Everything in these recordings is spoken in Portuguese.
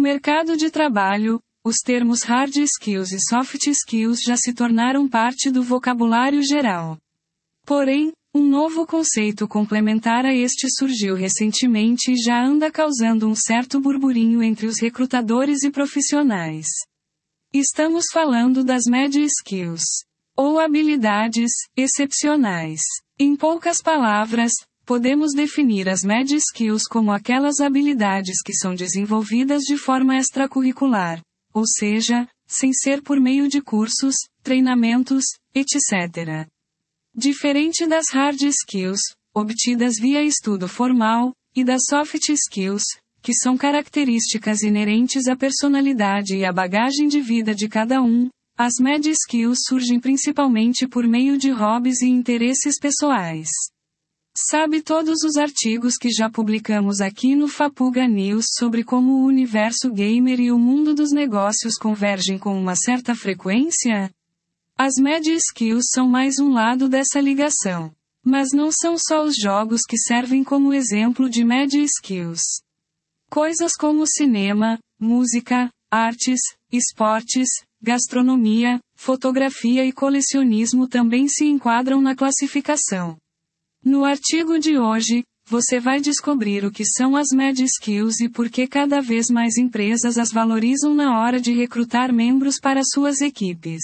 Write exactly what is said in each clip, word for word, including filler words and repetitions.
mercado de trabalho, os termos hard skills e soft skills já se tornaram parte do vocabulário geral. Porém, um novo conceito complementar a este surgiu recentemente e já anda causando um certo burburinho entre os recrutadores e profissionais. Estamos falando das média skills, ou habilidades excepcionais. Em poucas palavras, podemos definir as média skills como aquelas habilidades que são desenvolvidas de forma extracurricular, ou seja, sem ser por meio de cursos, treinamentos, etcétera. Diferente das hard skills, obtidas via estudo formal, e das soft skills, que são características inerentes à personalidade e à bagagem de vida de cada um, as média skills surgem principalmente por meio de hobbies e interesses pessoais. Sabe todos os artigos que já publicamos aqui no Fapuga News sobre como o universo gamer e o mundo dos negócios convergem com uma certa frequência? As média skills são mais um lado dessa ligação. Mas não são só os jogos que servem como exemplo de média skills. Coisas como cinema, música, artes, esportes, gastronomia, fotografia e colecionismo também se enquadram na classificação. No artigo de hoje, você vai descobrir o que são as média skills e por que cada vez mais empresas as valorizam na hora de recrutar membros para suas equipes.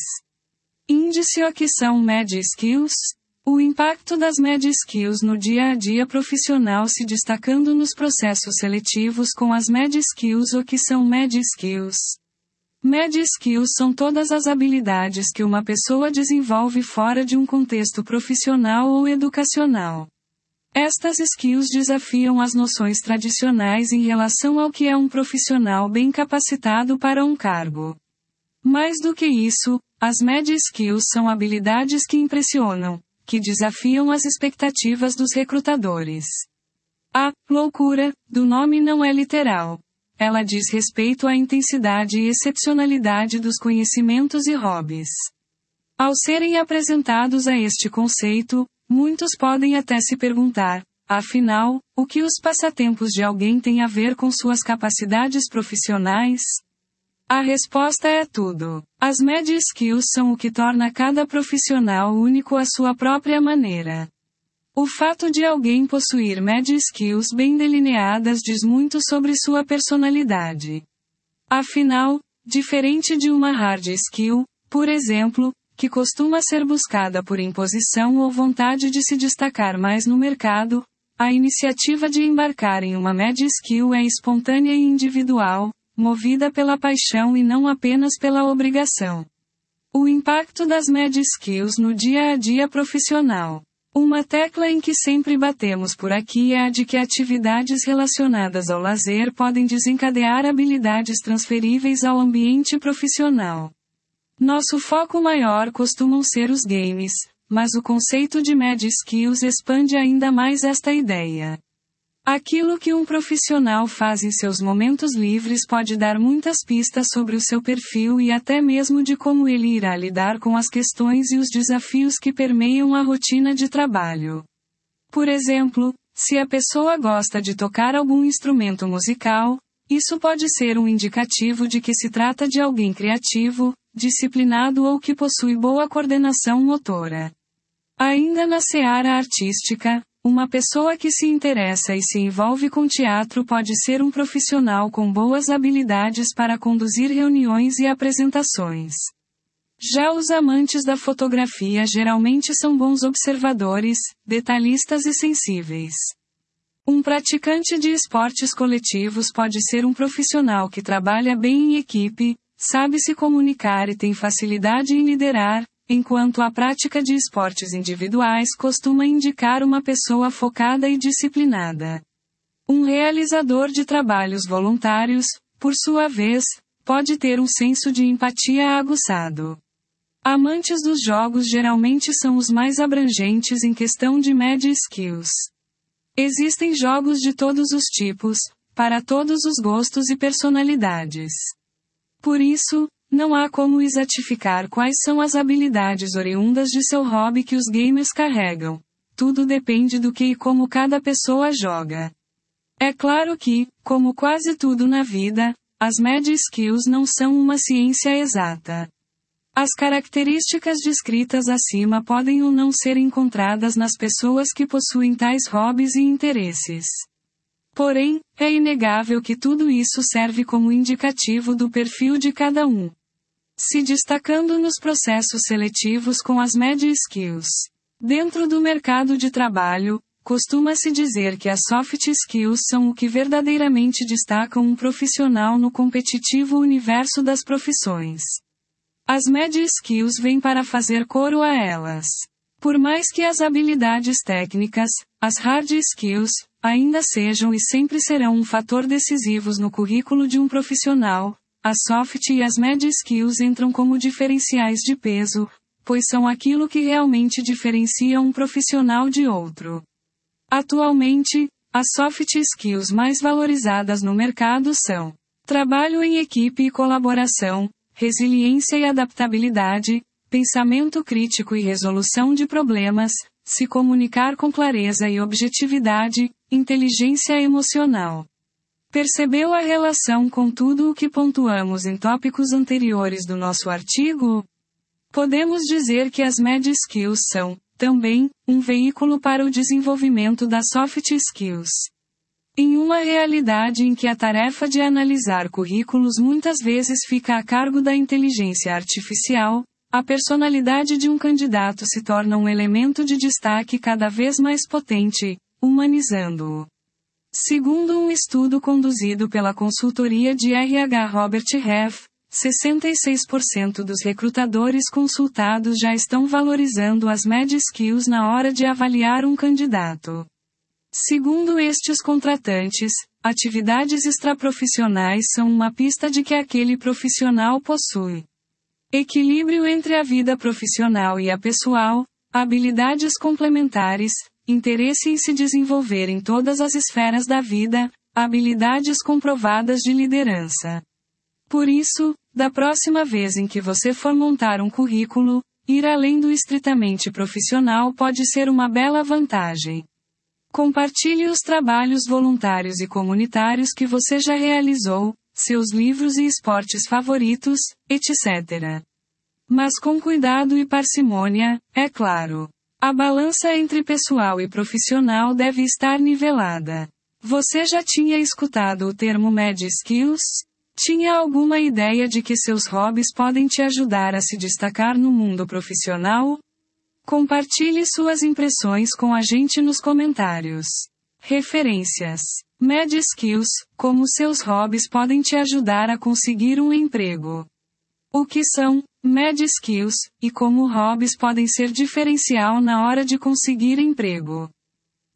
Índice o que são média skills? O impacto das média skills no dia a dia profissional se destacando nos processos seletivos com as média skills. O que são média skills? Média skills são todas as habilidades que uma pessoa desenvolve fora de um contexto profissional ou educacional. Estas skills desafiam as noções tradicionais em relação ao que é um profissional bem capacitado para um cargo. Mais do que isso, as média skills são habilidades que impressionam, que desafiam as expectativas dos recrutadores. A loucura do nome não é literal. Ela diz respeito à intensidade e excepcionalidade dos conhecimentos e hobbies. Ao serem apresentados a este conceito, muitos podem até se perguntar, afinal, o que os passatempos de alguém têm a ver com suas capacidades profissionais? A resposta é tudo. As média skills são o que torna cada profissional único à sua própria maneira. O fato de alguém possuir média skills bem delineadas diz muito sobre sua personalidade. Afinal, diferente de uma hard skill, por exemplo, que costuma ser buscada por imposição ou vontade de se destacar mais no mercado, a iniciativa de embarcar em uma média skill é espontânea e individual, movida pela paixão e não apenas pela obrigação. O impacto das média skills no dia a dia profissional. Uma tecla em que sempre batemos por aqui é a de que atividades relacionadas ao lazer podem desencadear habilidades transferíveis ao ambiente profissional. Nosso foco maior costumam ser os games, mas o conceito de média skills expande ainda mais esta ideia. Aquilo que um profissional faz em seus momentos livres pode dar muitas pistas sobre o seu perfil e até mesmo de como ele irá lidar com as questões e os desafios que permeiam a rotina de trabalho. Por exemplo, se a pessoa gosta de tocar algum instrumento musical, isso pode ser um indicativo de que se trata de alguém criativo, disciplinado ou que possui boa coordenação motora. Ainda na seara artística, uma pessoa que se interessa e se envolve com teatro pode ser um profissional com boas habilidades para conduzir reuniões e apresentações. Já os amantes da fotografia geralmente são bons observadores, detalhistas e sensíveis. Um praticante de esportes coletivos pode ser um profissional que trabalha bem em equipe, sabe se comunicar e tem facilidade em liderar, enquanto a prática de esportes individuais costuma indicar uma pessoa focada e disciplinada. Um realizador de trabalhos voluntários, por sua vez, pode ter um senso de empatia aguçado. Amantes dos jogos geralmente são os mais abrangentes em questão de média skills. Existem jogos de todos os tipos, para todos os gostos e personalidades. Por isso, não há como exatificar quais são as habilidades oriundas de seu hobby que os gamers carregam. Tudo depende do que e como cada pessoa joga. É claro que, como quase tudo na vida, as Med Skills não são uma ciência exata. As características descritas acima podem ou não ser encontradas nas pessoas que possuem tais hobbies e interesses. Porém, é inegável que tudo isso serve como indicativo do perfil de cada um, se destacando nos processos seletivos com as Med Skills. Dentro do mercado de trabalho, costuma-se dizer que as soft skills são o que verdadeiramente destacam um profissional no competitivo universo das profissões. As Med Skills vêm para fazer coro a elas. Por mais que as habilidades técnicas, as hard skills, ainda sejam e sempre serão um fator decisivo no currículo de um profissional, as soft e as Med Skills entram como diferenciais de peso, pois são aquilo que realmente diferencia um profissional de outro. Atualmente, as soft skills mais valorizadas no mercado são trabalho em equipe e colaboração, resiliência e adaptabilidade, pensamento crítico e resolução de problemas, se comunicar com clareza e objetividade, inteligência emocional. Percebeu a relação com tudo o que pontuamos em tópicos anteriores do nosso artigo? Podemos dizer que as Med Skills são, também, um veículo para o desenvolvimento das soft skills. Em uma realidade em que a tarefa de analisar currículos muitas vezes fica a cargo da inteligência artificial, a personalidade de um candidato se torna um elemento de destaque cada vez mais potente, humanizando-o. Segundo um estudo conduzido pela consultoria de R H Robert Half, sessenta e seis por cento dos recrutadores consultados já estão valorizando as Med Skills na hora de avaliar um candidato. Segundo estes contratantes, atividades extraprofissionais são uma pista de que aquele profissional possui equilíbrio entre a vida profissional e a pessoal, habilidades complementares, interesse em se desenvolver em todas as esferas da vida, habilidades comprovadas de liderança. Por isso, da próxima vez em que você for montar um currículo, ir além do estritamente profissional pode ser uma bela vantagem. Compartilhe os trabalhos voluntários e comunitários que você já realizou, seus livros e esportes favoritos, etcétera. Mas com cuidado e parcimônia, é claro. A balança entre pessoal e profissional deve estar nivelada. Você já tinha escutado o termo Med Skills? Tinha alguma ideia de que seus hobbies podem te ajudar a se destacar no mundo profissional? Compartilhe suas impressões com a gente nos comentários. Referências: Med Skills, como seus hobbies podem te ajudar a conseguir um emprego. O que são Med Skills, e como hobbies podem ser diferencial na hora de conseguir emprego.